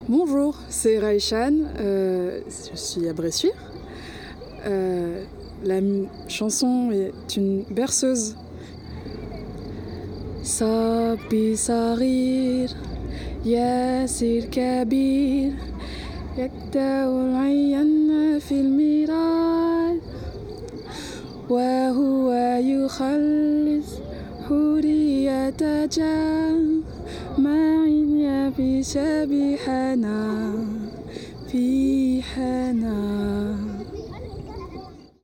Bonjour, c'est Raïchan, je suis à Bressuire. Chanson est une berceuse. صبي صغير ياسر كبير يكتئ العين في الميراث وهو يخلص حرية جمع يبي شبيحنا في حنا.